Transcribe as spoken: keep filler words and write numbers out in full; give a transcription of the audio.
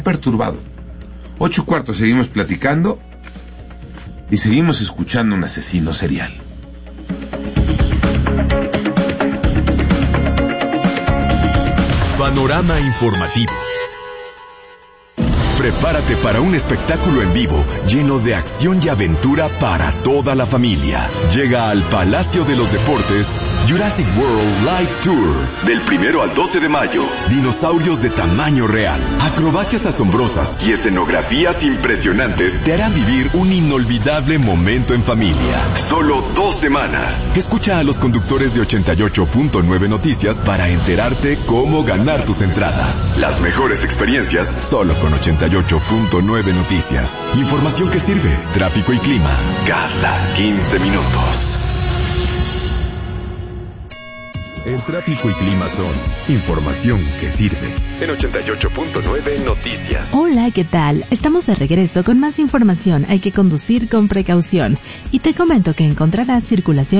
perturbado. Ocho cuartos, seguimos platicando y seguimos escuchando un asesino serial. Panorama informativo. Prepárate para un espectáculo en vivo lleno de acción y aventura para toda la familia. Llega al Palacio de los Deportes Jurassic World Live Tour. Del primero al doce de mayo. Dinosaurios de tamaño real, acrobacias asombrosas y escenografías impresionantes te harán vivir un inolvidable momento en familia. Solo dos semanas. Escucha a los conductores de ochenta y ocho punto nueve Noticias para enterarte cómo ganar tus entradas. Las mejores experiencias solo con ochenta y ocho punto nueve Noticias. Información que sirve. Tráfico y clima cada quince minutos. El tráfico y clima son información que sirve. En ochenta y ocho punto nueve Noticias. Hola, ¿qué tal? Estamos de regreso con más información. Hay que conducir con precaución. Y te comento que encontrarás circulación